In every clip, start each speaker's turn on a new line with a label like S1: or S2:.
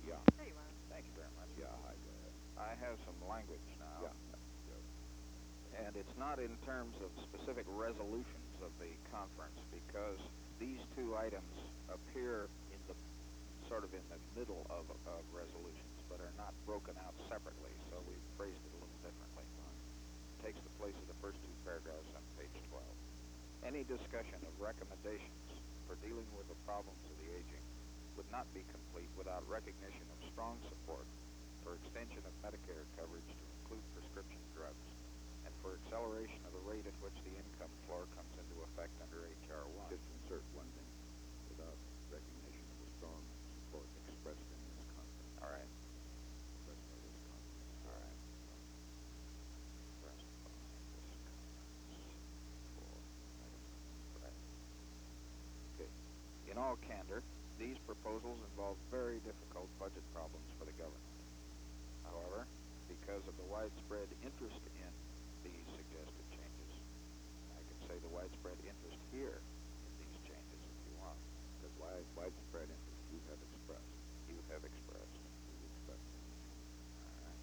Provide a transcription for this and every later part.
S1: Yeah.
S2: There you are.
S3: Thank you very much.
S1: Yeah, hi, go ahead.
S3: I have some language now.
S1: Yeah. Good.
S3: And it's not in terms of specific resolutions of the conference because these two items appear in the sort of in the middle of resolutions, but are not broken out separately. So we've phrased it a little differently. It takes the place of the first two paragraphs on page 12. Any discussion of recommendations for dealing with the problems of the aging would not be complete without recognition of strong support for extension of Medicare coverage to include prescription drugs, and for acceleration of the rate at which the income floor comes into effect under H.R. 1.
S1: Just insert one thing. Without recognition of the strong support expressed in this conference.
S3: All right.
S1: Expressed by this conference.
S3: All right. Expressed by this conference for right. Okay. In all candor, these proposals involve very difficult budget problems for the government. However, because of the widespread interest in these suggested changes, I can say the widespread interest here in these changes if you want.
S1: Because widespread interest you have expressed.
S3: You have expressed.
S1: You've expressed.
S3: All right.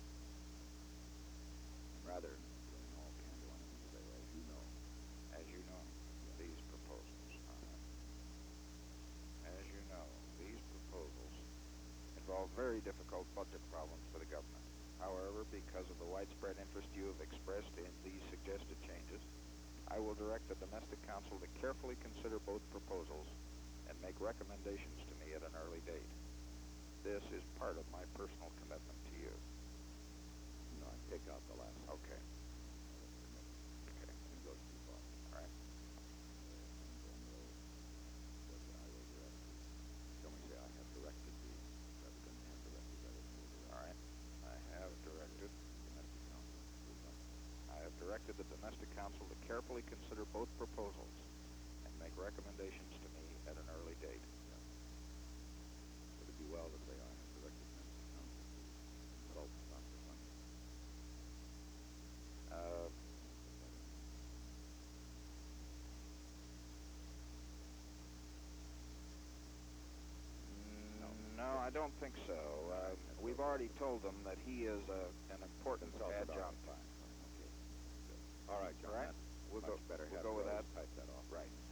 S1: Rather, in all candor, let me say, as you know.
S3: As you know, these proposals. As you know, these proposals involve very difficult budget problems for the government. However, because of the widespread interest you have expressed in these suggested changes, I will direct the Domestic Council to carefully consider both proposals and make recommendations to me at an early date. This is part of my personal commitment to you.
S1: No, I take out the last.
S3: Okay. Okay.
S1: It goes too far.
S3: All right.
S1: I will direct. Shall we say I have directed the, rather than have directed, rather than will direct.
S3: All right. I have directed.
S1: Domestic Council.
S3: I have directed the Domestic Council to carefully consider both proposals and make recommendations to me at an early date.
S1: Would it be well to say I have directed the Domestic Council to consult Dr. Funny?
S3: No, I don't think so. We've already told them that he is an important adjunct.
S1: Okay. Good. All right, John.
S3: All right.
S1: We'll
S3: Much
S1: go better.
S3: We'll go with that.
S1: Type that off.
S3: Right.